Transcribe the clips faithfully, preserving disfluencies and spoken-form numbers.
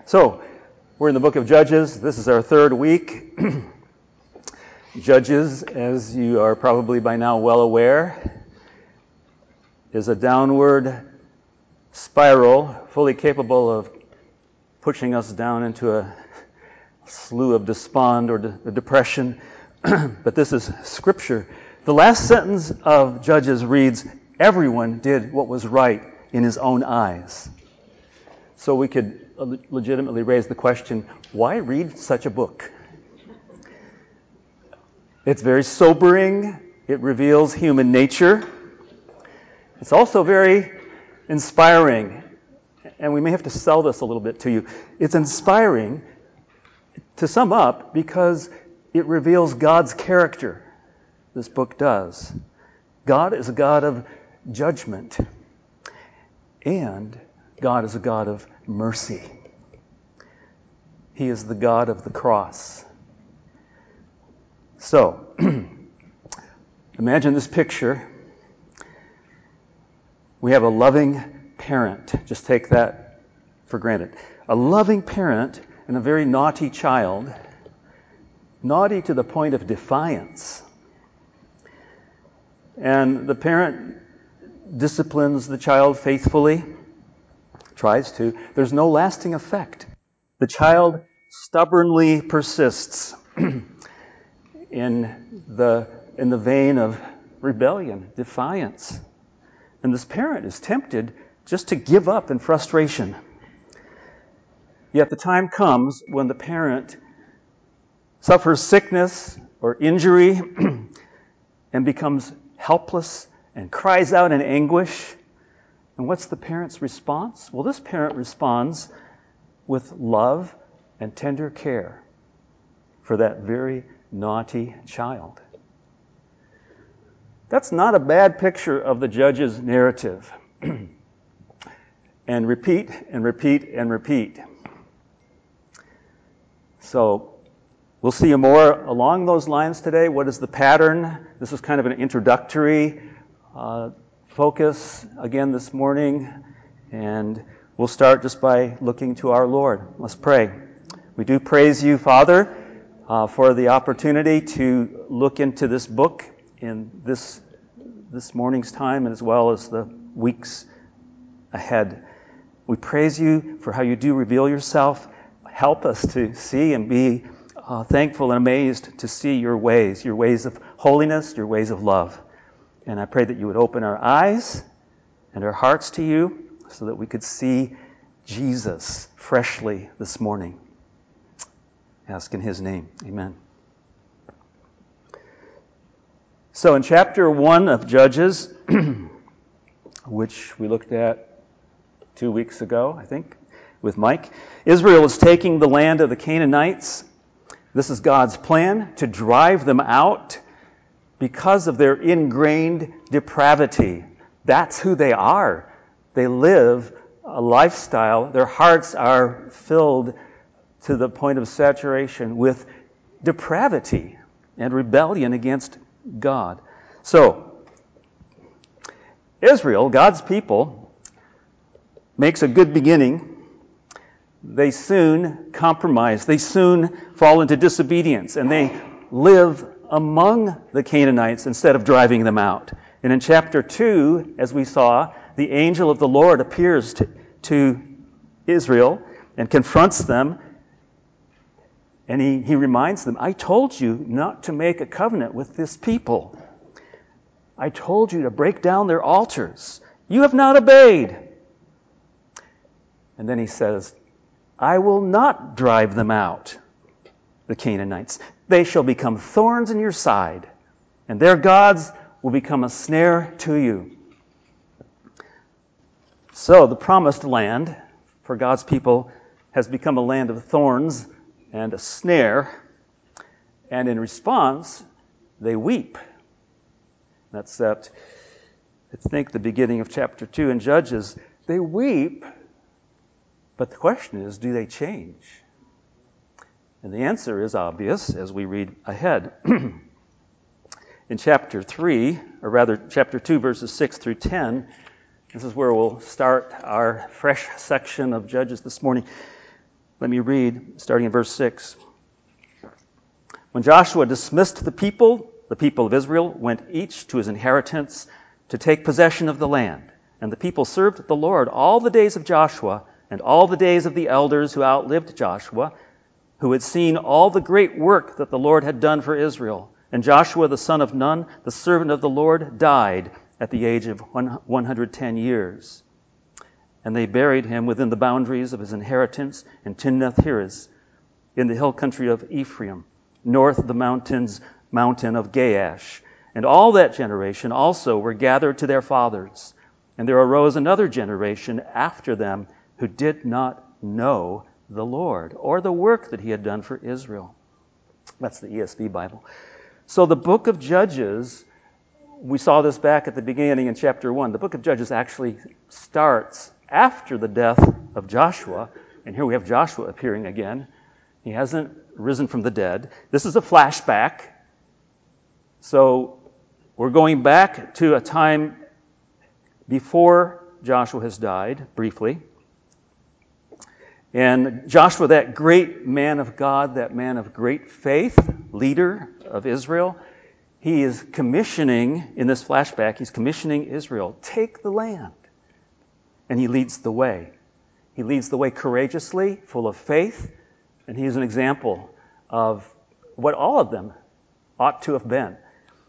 So, we're in the book of Judges. This is our third week. Judges, as you are probably by now well aware, is a downward spiral fully capable of pushing us down into a slough of despond or de- depression. But this is Scripture. The last sentence of Judges reads, "Everyone did what was right in his own eyes." So we could legitimately raise the question, why read such a book? It's very sobering. It reveals human nature. It's also very inspiring. And we may have to sell this a little bit to you. It's inspiring, to sum up, because it reveals God's character. This book does. God is a God of judgment. And God is a God of mercy. He is the God of the cross. So, imagine this picture. We have a loving parent. Just take that for granted. A loving parent and a very naughty child. Naughty to the point of defiance. And the parent disciplines the child faithfully. Tries to. There's no lasting effect. The child stubbornly persists in the in the vein of rebellion, defiance. And this parent is tempted just to give up in frustration. Yet the time comes when the parent suffers sickness or injury and becomes helpless and cries out in anguish. And what's the parent's response? Well, this parent responds with love and tender care for that very naughty child. That's not a bad picture of the Judges' narrative. And repeat and repeat and repeat. So we'll see more along those lines today. What is the pattern? This is kind of an introductory uh, focus again this morning, and we'll start just by looking to our Lord. Let's pray. We do praise you, Father, uh, for the opportunity to look into this book in this this morning's time, and as well as the weeks ahead. We praise you for how you do reveal yourself. Help us to see and be uh, thankful and amazed to see your ways, your ways of holiness, your ways of love. And I pray that you would open our eyes and our hearts to you so that we could see Jesus freshly this morning. Ask in his name. Amen. So in chapter one of Judges, which we looked at two weeks ago, I think, with Mike, Israel is taking the land of the Canaanites. This is God's plan to drive them out because of their ingrained depravity. That's who they are. They live a lifestyle. Their hearts are filled to the point of saturation with depravity and rebellion against God. So, Israel, God's people, makes a good beginning. They soon compromise. They soon fall into disobedience, and they live among the Canaanites instead of driving them out. And in chapter two, as we saw, the angel of the Lord appears to, to Israel and confronts them. And he, he reminds them, I told you not to make a covenant with this people. I told you to break down their altars. You have not obeyed. And then he says, I will not drive them out, the Canaanites. They shall become thorns in your side, and their gods will become a snare to you. So the promised land for God's people has become a land of thorns and a snare, and in response, they weep. That's that, I think, the beginning of chapter two in Judges. They weep, but the question is, do they change? And the answer is obvious as we read ahead. In chapter three, or rather chapter two, verses six through ten, this is where we'll start our fresh section of Judges this morning. Let me read, starting in verse six. When Joshua dismissed the people, the people of Israel went each to his inheritance to take possession of the land. And the people served the Lord all the days of Joshua and all the days of the elders who outlived Joshua, who had seen all the great work that the Lord had done for Israel. And Joshua the son of Nun, the servant of the Lord, died at the age of one hundred ten years. And they buried him within the boundaries of his inheritance in Timnath-Heres, in the hill country of Ephraim, north of the mountains, mountain of Gaash. And all that generation also were gathered to their fathers. And there arose another generation after them who did not know the Lord or the work that he had done for Israel. That's the E S V Bible. So the book of Judges, we saw this back at the beginning in chapter one. The book of Judges actually starts after the death of Joshua. And here we have Joshua appearing again. He hasn't risen from the dead. This is a flashback. So we're going back to a time before Joshua has died, briefly. And Joshua, that great man of God, that man of great faith, leader of Israel, he is commissioning, in this flashback, he's commissioning Israel, take the land. And he leads the way. He leads the way courageously, full of faith, and he is an example of what all of them ought to have been.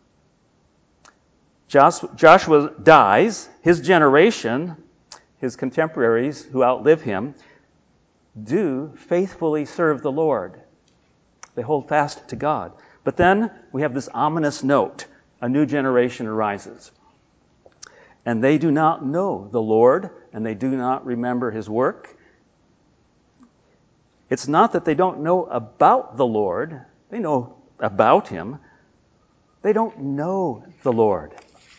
Joshua dies. His generation, his contemporaries who outlive him, do faithfully serve the Lord. They hold fast to God. But then we have this ominous note. A new generation arises. And they do not know the Lord, and they do not remember his work. It's not that they don't know about the Lord. They know about him. They don't know the Lord.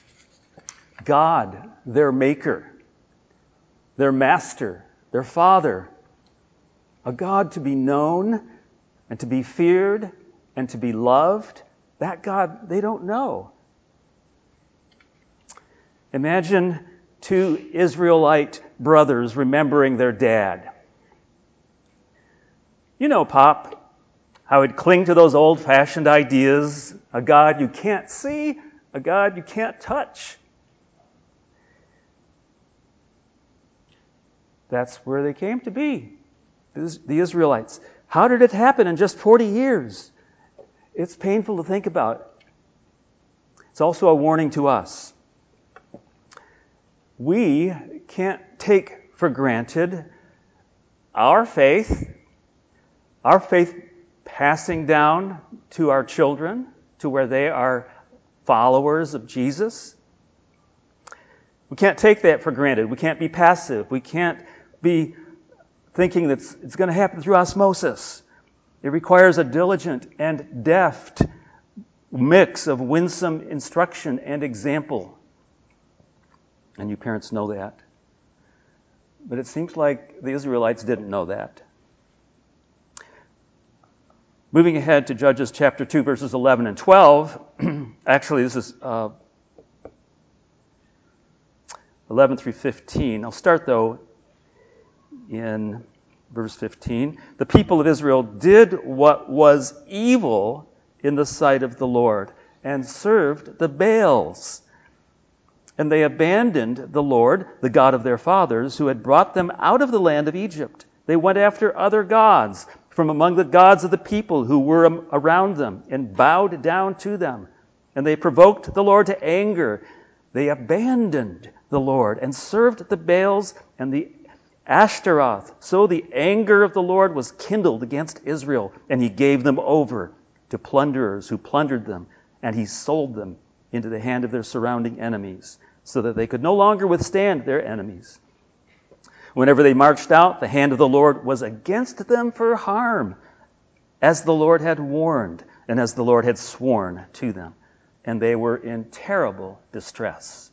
God, their maker, their master, their father, a God to be known and to be feared and to be loved, that God they don't know. Imagine two Israelite brothers remembering their dad. You know, Pop, how he'd cling to those old-fashioned ideas, a God you can't see, a God you can't touch. That's where they came to be, the Israelites. How did it happen in just forty years? It's painful to think about. It's also a warning to us. We can't take for granted our faith, our faith passing down to our children, to where they are followers of Jesus. We can't take that for granted. We can't be passive. We can't be thinking that it's going to happen through osmosis. It requires a diligent and deft mix of winsome instruction and example. And you parents know that. But it seems like the Israelites didn't know that. Moving ahead to Judges chapter two, verses eleven and twelve. Actually, this is uh, eleven through fifteen. I'll start, though, in verse fifteen. The people of Israel did what was evil in the sight of the Lord and served the Baals. And they abandoned the Lord, the God of their fathers, who had brought them out of the land of Egypt. They went after other gods from among the gods of the people who were around them and bowed down to them. And they provoked the Lord to anger. They abandoned the Lord and served the Baals and the Ashtaroth. So the anger of the Lord was kindled against Israel, and he gave them over to plunderers who plundered them, and he sold them into the hand of their surrounding enemies, so that they could no longer withstand their enemies. Whenever they marched out, the hand of the Lord was against them for harm, as the Lord had warned, and as the Lord had sworn to them. And they were in terrible distress.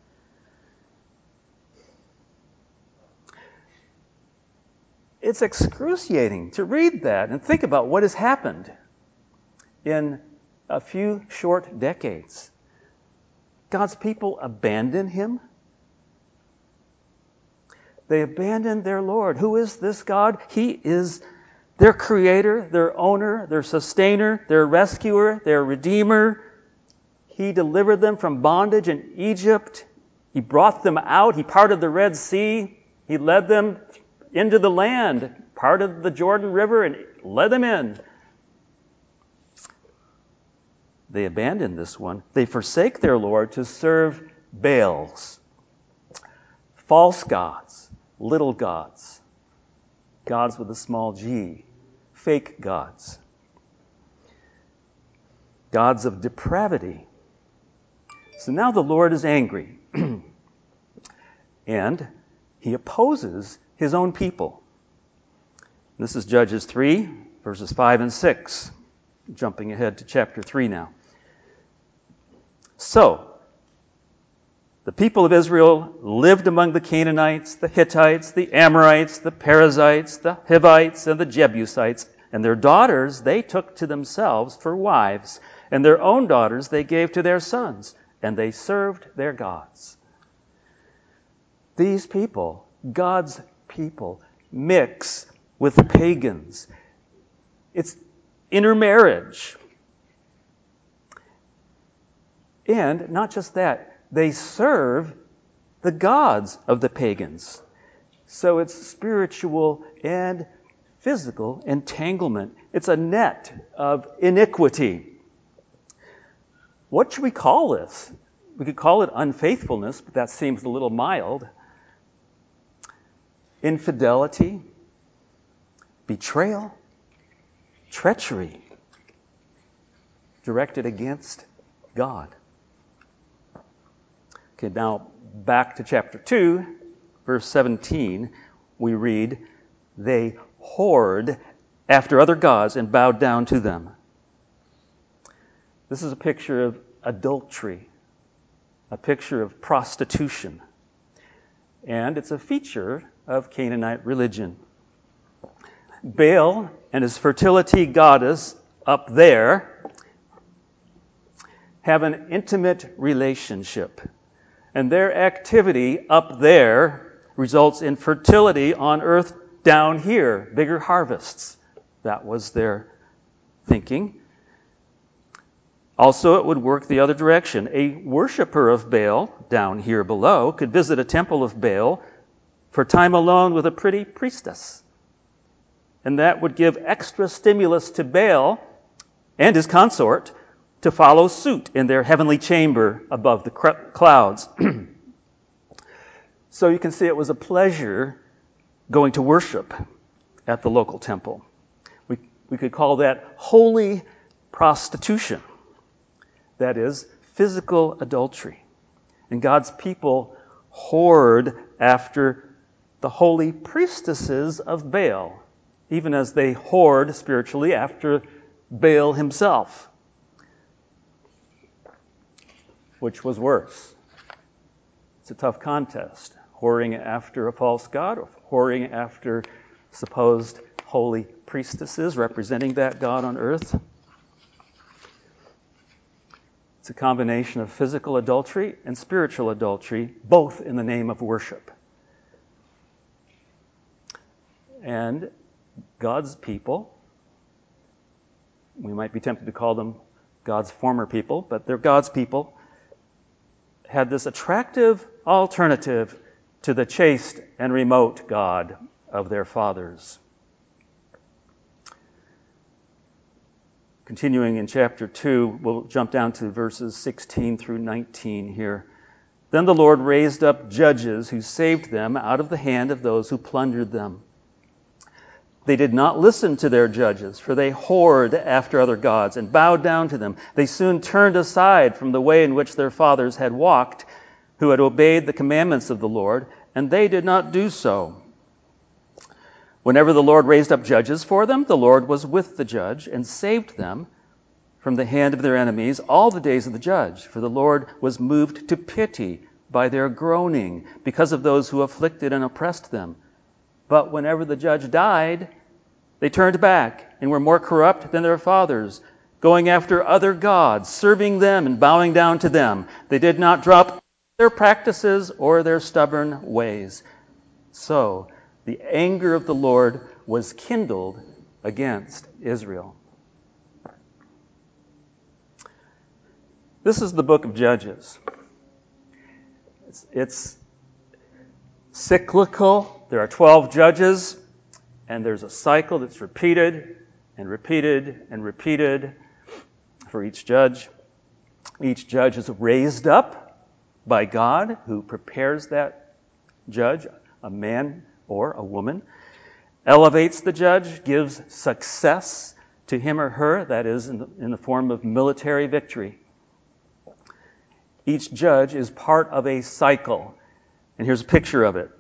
It's excruciating to read that and think about what has happened in a few short decades. God's people abandon him. They abandoned their Lord. Who is this God? He is their creator, their owner, their sustainer, their rescuer, their redeemer. He delivered them from bondage in Egypt. He brought them out. He parted the Red Sea. He led them into the land, parted the Jordan River, and led them in. They abandoned this one. They forsake their Lord to serve Baals, false gods, little gods, gods with a small g, fake gods, gods of depravity. So now the Lord is angry, and he opposes his own people. This is Judges three, verses five and six. Jumping ahead to chapter three now. So, the people of Israel lived among the Canaanites, the Hittites, the Amorites, the Perizzites, the Hivites, and the Jebusites, and their daughters they took to themselves for wives, and their own daughters they gave to their sons, and they served their gods. These people, God's people, mix with the pagans. It's intermarriage. And not just that, they serve the gods of the pagans. So it's spiritual and physical entanglement. It's a net of iniquity. What should we call this? We could call it unfaithfulness, but that seems a little mild. Infidelity, betrayal, treachery directed against God. Okay, now back to chapter two, verse seventeen, we read, they whored after other gods and bowed down to them. This is a picture of adultery, a picture of prostitution, and it's a feature of Canaanite religion. Baal and his fertility goddess up there have an intimate relationship. And their activity up there results in fertility on earth down here, bigger harvests. That was their thinking. Also, it would work the other direction. A worshiper of Baal down here below could visit a temple of Baal for time alone with a pretty priestess. And that would give extra stimulus to Baal and his consort to follow suit in their heavenly chamber above the clouds. So you can see it was a pleasure going to worship at the local temple. We, we could call that holy prostitution. That is, physical adultery. And God's people whored after the holy priestesses of Baal, even as they whored spiritually after Baal himself. Which was worse? It's a tough contest. Whoring after a false god or whoring after supposed holy priestesses representing that god on earth. It's a combination of physical adultery and spiritual adultery, both in the name of worship. And God's people, we might be tempted to call them God's former people, but they're God's people, had this attractive alternative to the chaste and remote God of their fathers. Continuing in chapter two, we'll jump down to verses sixteen through nineteen here. Then the Lord raised up judges who saved them out of the hand of those who plundered them. They did not listen to their judges, for they whored after other gods and bowed down to them. They soon turned aside from the way in which their fathers had walked, who had obeyed the commandments of the Lord, and they did not do so. Whenever the Lord raised up judges for them, the Lord was with the judge and saved them from the hand of their enemies all the days of the judge. For the Lord was moved to pity by their groaning because of those who afflicted and oppressed them. But whenever the judge died, they turned back and were more corrupt than their fathers, going after other gods, serving them and bowing down to them. They did not drop their practices or their stubborn ways. So the anger of the Lord was kindled against Israel. This is the book of Judges. It's, it's cyclical. There are twelve judges, and there's a cycle that's repeated and repeated and repeated for each judge. Each judge is raised up by God, who prepares that judge, a man or a woman, elevates the judge, gives success to him or her, that is, in the, in the form of military victory. Each judge is part of a cycle. And here's a picture of it.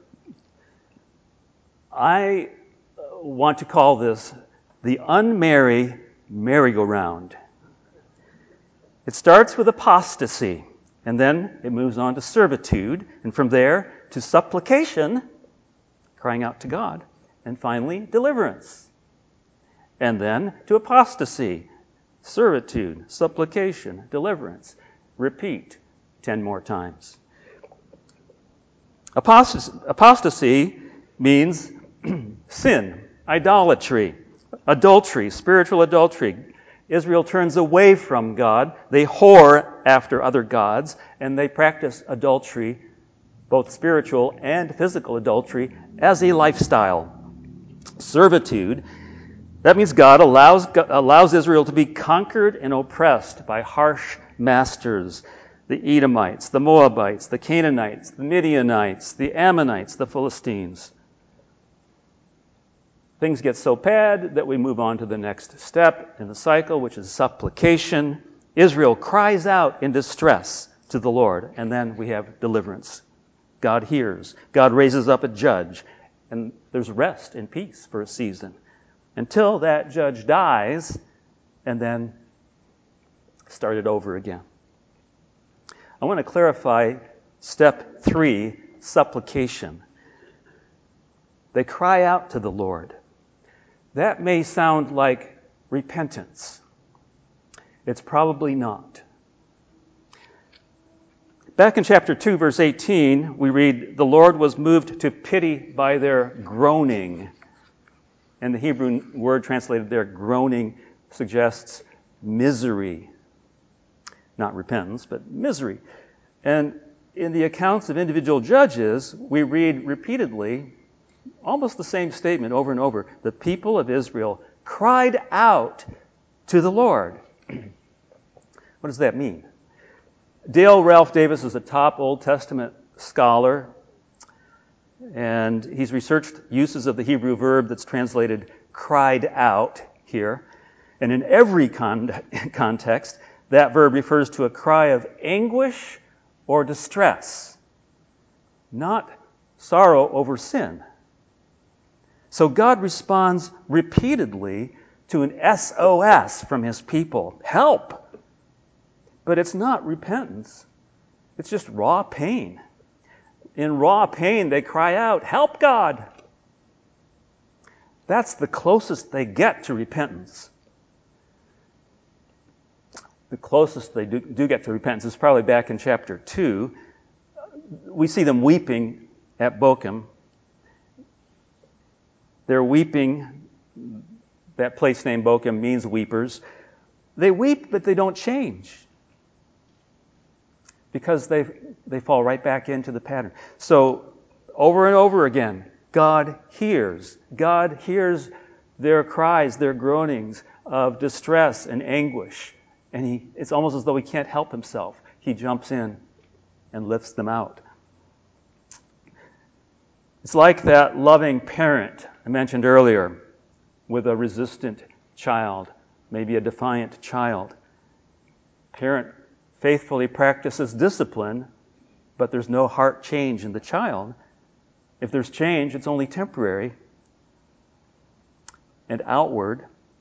I want to call this the unmerry merry-go-round. It starts with apostasy, and then it moves on to servitude, and from there to supplication, crying out to God, and finally deliverance. And then to apostasy, servitude, supplication, deliverance. Repeat ten more times. Apostasy, apostasy means sin, idolatry, adultery, spiritual adultery. Israel turns away from God. They whore after other gods, and they practice adultery, both spiritual and physical adultery, as a lifestyle. Servitude, that means God allows, allows Israel to be conquered and oppressed by harsh masters. The Edomites, the Moabites, the Canaanites, the Midianites, the Ammonites, the Philistines. Things get so bad that we move on to the next step in the cycle, which is supplication. Israel cries out in distress to the Lord, and then we have deliverance. God hears. God raises up a judge, and there's rest and peace for a season until that judge dies, and then start it over again. I want to clarify step three, supplication. They cry out to the Lord. That may sound like repentance. It's probably not. Back in chapter two, verse eighteen, we read, "The Lord was moved to pity by their groaning." And the Hebrew word translated there, groaning, suggests misery. Not repentance, but misery. And in the accounts of individual judges, we read repeatedly almost the same statement over and over. The people of Israel cried out to the Lord. What does that mean? Dale Ralph Davis is a top Old Testament scholar, and he's researched uses of the Hebrew verb that's translated cried out here. And in every con- context, that verb refers to a cry of anguish or distress, not sorrow over sin. So God responds repeatedly to an S O S from his people. Help! But it's not repentance. It's just raw pain. In raw pain, they cry out, "Help, God!" That's the closest they get to repentance. The closest they do, do get to repentance is probably back in chapter two. We see them weeping at Bochim. They're weeping. That place named Bochim means weepers. They weep, but they don't change, because they they fall right back into the pattern. So over and over again, God hears. God hears their cries, their groanings of distress and anguish. And he, it's almost as though he can't help himself. He jumps in and lifts them out. It's like that loving parent I mentioned earlier with a resistant child, maybe a defiant child. Parent faithfully practices discipline, but there's no heart change in the child. If there's change, it's only temporary and outward.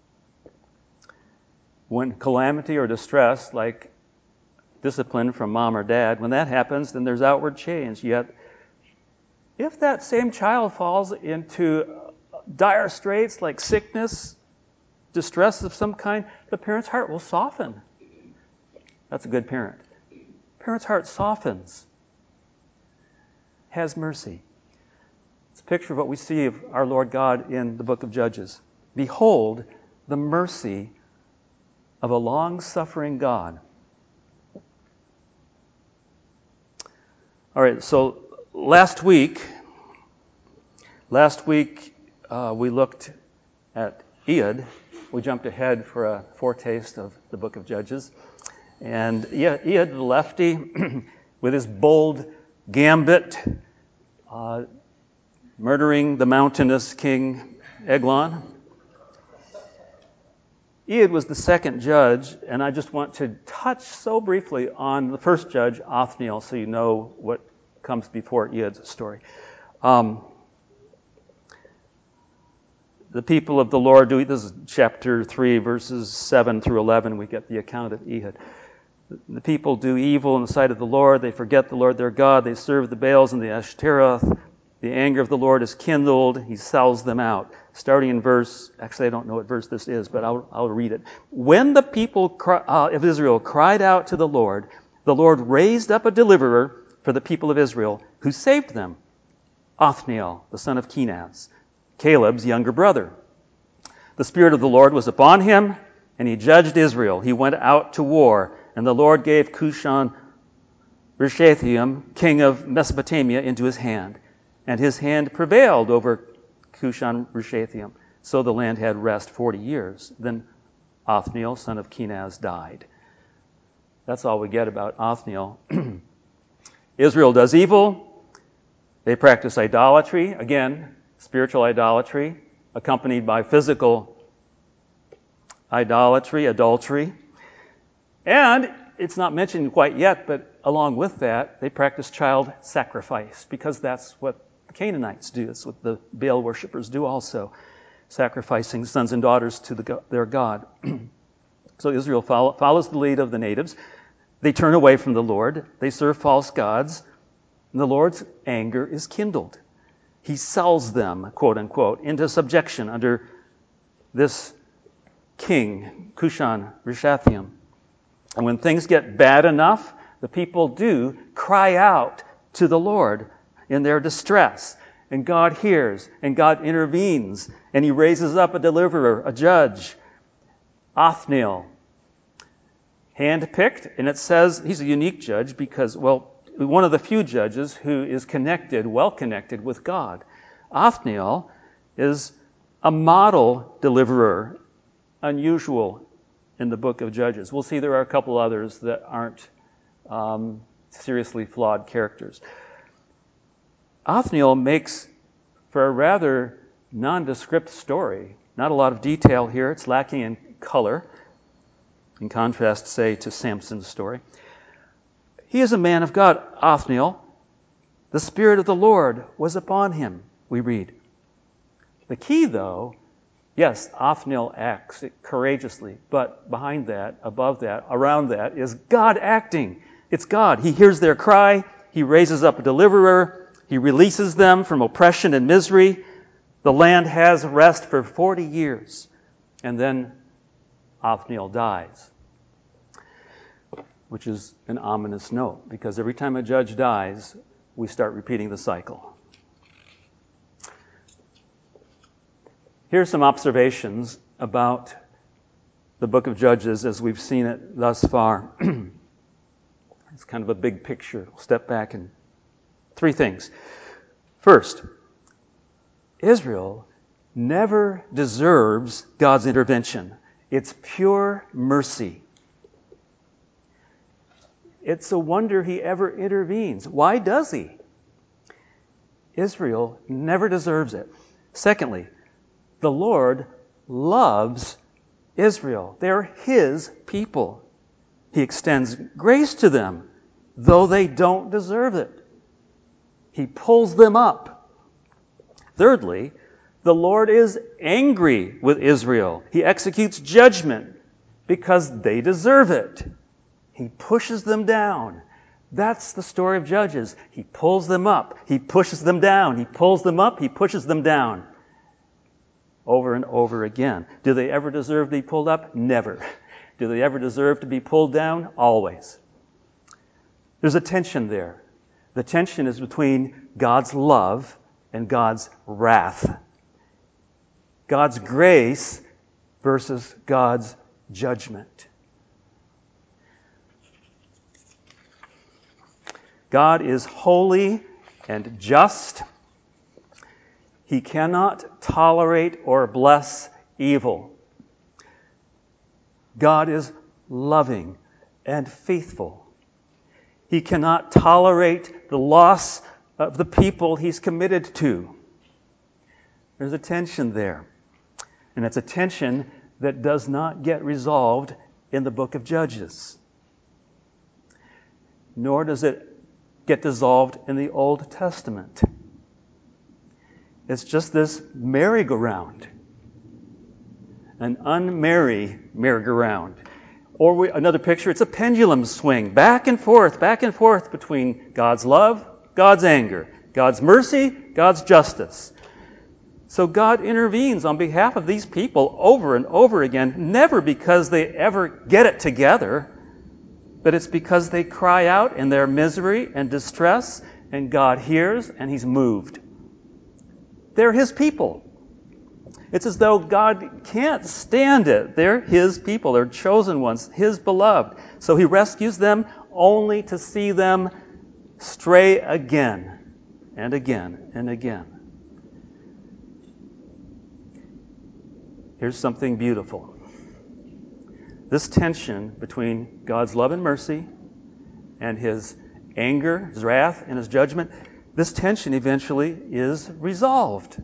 When calamity or distress, like discipline from mom or dad, when that happens, then there's outward change. Yet, if that same child falls into dire straits like sickness, distress of some kind, the parent's heart will soften. That's a good parent. Parent's heart softens, has mercy. It's a picture of what we see of our Lord God in the book of Judges. Behold the mercy of a long-suffering God. All right, so last week, last week uh, we looked at Ehud. We jumped ahead for a foretaste of the book of Judges. And Ehud, the lefty, with his bold gambit, uh, murdering the mountainous king Eglon. Ehud was the second judge, and I just want to touch so briefly on the first judge, Othniel, so you know what comes before Ehud's story. Um, the people of the Lord do, this is chapter three, verses seven through eleven, we get the account of Ehud. The people do evil in the sight of the Lord. They forget the Lord their God. They serve the Baals and the Ashtaroth. The anger of the Lord is kindled. He sells them out. Starting in verse, actually I don't know what verse this is, but I'll, I'll read it. When the people cry, uh, of Israel cried out to the Lord, the Lord raised up a deliverer for the people of Israel who saved them. Othniel, the son of Kenaz, Caleb's younger brother. The Spirit of the Lord was upon him, and he judged Israel. He went out to war, and the Lord gave Cushan Rishathaim, king of Mesopotamia, into his hand. And his hand prevailed over Cushan Rishathaim. So the land had rest forty years. Then Othniel, son of Kenaz, died. That's all we get about Othniel. Israel does evil. They practice idolatry. Again, spiritual idolatry, accompanied by physical idolatry, adultery. And it's not mentioned quite yet, but along with that, they practice child sacrifice, because that's what the Canaanites do. It's what the Baal worshippers do also, sacrificing sons and daughters to the, their God. So Israel follow, follows the lead of the natives. They turn away from the Lord. They serve false gods. And the Lord's anger is kindled. He sells them, quote unquote, into subjection under this king, Cushan Rishathaim. And when things get bad enough, the people do cry out to the Lord in their distress. And God hears, and God intervenes, and he raises up a deliverer, a judge, Othniel, handpicked. And it says he's a unique judge because, well, one of the few judges who is connected, well connected with God. Othniel is a model deliverer, unusual in the book of Judges. We'll see there are a couple others that aren't um, seriously flawed characters. Othniel makes for a rather nondescript story. Not a lot of detail here. It's lacking in color, in contrast, say, to Samson's story. He is a man of God, Othniel. The Spirit of the Lord was upon him, we read. The key, though, yes, Othniel acts courageously, but behind that, above that, around that is God acting. It's God. He hears their cry. He raises up a deliverer. He releases them from oppression and misery. The land has rest for forty years. And then Othniel dies, which is an ominous note, because every time a judge dies, we start repeating the cycle. Here's some observations about the book of Judges as we've seen it thus far. It's kind of a big picture. We'll step back and three things. First, Israel never deserves God's intervention. It's pure mercy. It's a wonder he ever intervenes. Why does he? Israel never deserves it. Secondly, the Lord loves Israel. They're his people. He extends grace to them, though they don't deserve it. He pulls them up. Thirdly, the Lord is angry with Israel. He executes judgment because they deserve it. He pushes them down. That's the story of Judges. He pulls them up. He pushes them down. He pulls them up. He pushes them down. Over and over again. Do they ever deserve to be pulled up? Never. Do they ever deserve to be pulled down? Always. There's a tension there. The tension is between God's love and God's wrath. God's grace versus God's judgment. God is holy and just. He cannot tolerate or bless evil. God is loving and faithful. He cannot tolerate the loss of the people he's committed to. There's a tension there. And it's a tension that does not get resolved in the book of Judges. Nor does it get dissolved in the Old Testament. It's just this merry-go-round. An unmerry merry-go-round. Or we, another picture, it's a pendulum swing, back and forth, back and forth between God's love, God's anger, God's mercy, God's justice. So God intervenes on behalf of these people over and over again, never because they ever get it together, but it's because they cry out in their misery and distress, and God hears and He's moved. They're His people. It's as though God can't stand it. They're His people. They're chosen ones, His beloved. So He rescues them only to see them stray again and again and again. Here's something beautiful. This tension between God's love and mercy and His anger, His wrath, and His judgment, this tension eventually is resolved.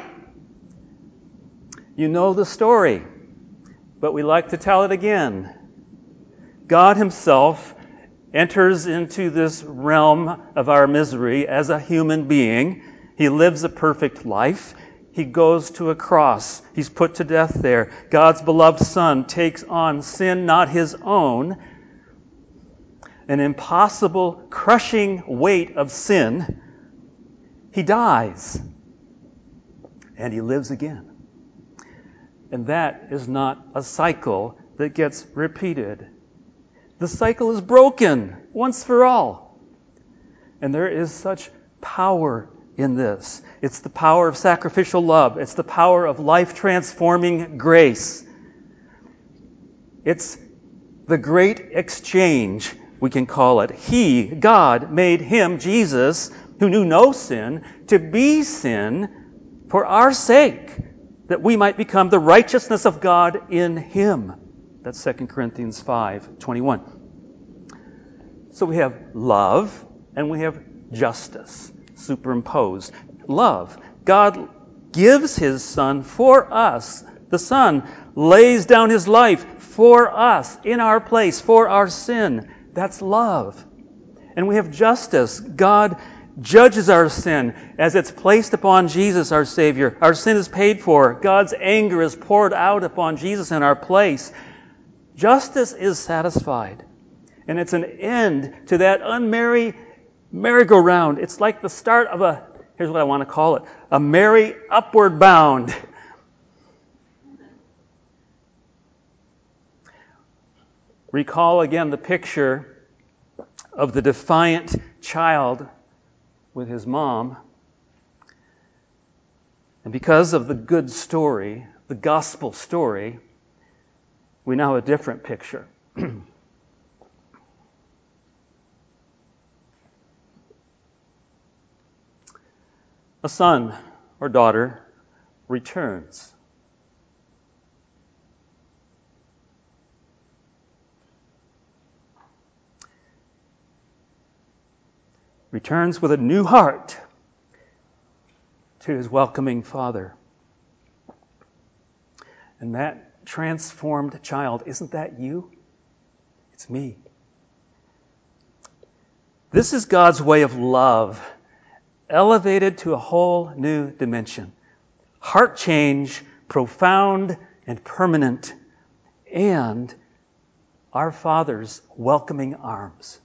You know the story, but we like to tell it again. God Himself enters into this realm of our misery as a human being. He lives a perfect life. He goes to a cross. He's put to death there. God's beloved Son takes on sin not His own, an impossible, crushing weight of sin. He dies, and He lives again. And that is not a cycle that gets repeated. The cycle is broken once for all. And there is such power in this. It's the power of sacrificial love. It's the power of life-transforming grace. It's the great exchange, we can call it. He, God, made Him, Jesus, who knew no sin, to be sin for our sake, that we might become the righteousness of God in Him. That's Second Corinthians five twenty-one. So we have love and we have justice superimposed. Love. God gives His Son for us. The Son lays down His life for us, in our place, for our sin. That's love. And we have justice. God judges our sin as it's placed upon Jesus, our Savior. Our sin is paid for. God's anger is poured out upon Jesus in our place. Justice is satisfied. And it's an end to that unmerry merry-go-round. It's like the start of a, here's what I want to call it, a merry upward bound. Recall again the picture of the defiant child with his mom. And because of the good story, the gospel story, we now have a different picture. A son or daughter returns. Returns with a new heart to his welcoming father. And that transformed child, isn't that you? It's me. This is God's way of love, elevated to a whole new dimension. Heart change, profound and permanent, and our Father's welcoming arms.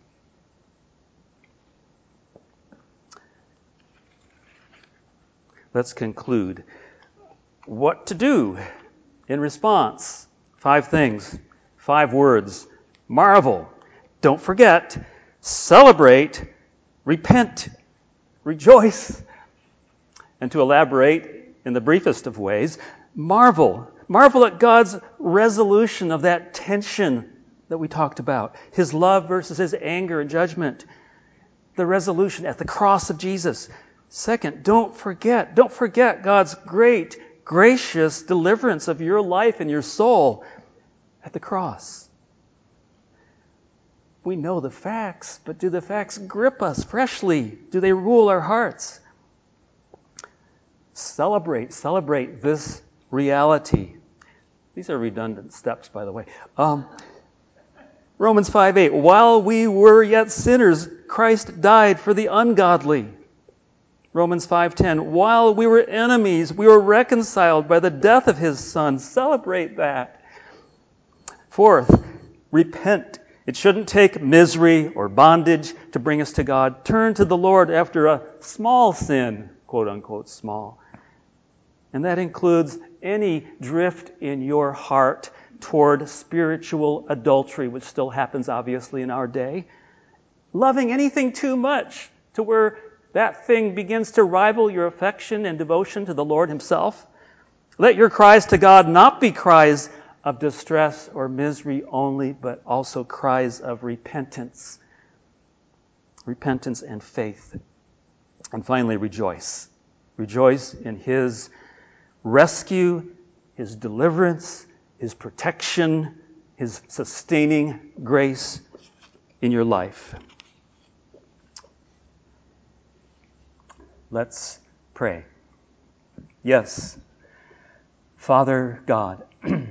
Let's conclude. What to do in response? Five things, five words. Marvel. Don't forget. Celebrate. Repent. Rejoice. And to elaborate in the briefest of ways, marvel. Marvel at God's resolution of that tension that we talked about. His love versus his anger and judgment. The resolution at the cross of Jesus. Second, don't forget, don't forget God's great, gracious deliverance of your life and your soul at the cross. We know the facts, but do the facts grip us freshly? Do they rule our hearts? Celebrate, celebrate this reality. These are redundant steps, by the way. Um, Romans five eight, while we were yet sinners, Christ died for the ungodly. Romans five ten, while we were enemies, we were reconciled by the death of his Son. Celebrate that. Fourth, repent. It shouldn't take misery or bondage to bring us to God. Turn to the Lord after a small sin, quote unquote small. And that includes any drift in your heart toward spiritual adultery, which still happens obviously in our day. Loving anything too much to where that thing begins to rival your affection and devotion to the Lord himself. Let your cries to God not be cries of distress or misery only, but also cries of repentance. Repentance and faith. And finally, rejoice. Rejoice in his rescue, his deliverance, his protection, his sustaining grace in your life. Let's pray. Yes, Father God,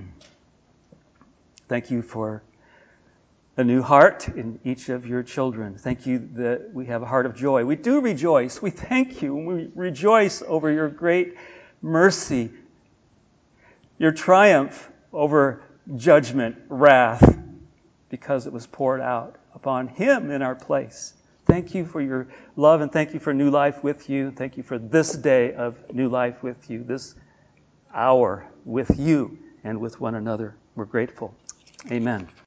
thank you for a new heart in each of your children. Thank you that we have a heart of joy. We do rejoice. We thank you. We rejoice over your great mercy, your triumph over judgment, wrath, because it was poured out upon him in our place. Thank you for your love, and thank you for new life with you. Thank you for this day of new life with you, this hour with you and with one another. We're grateful. Amen.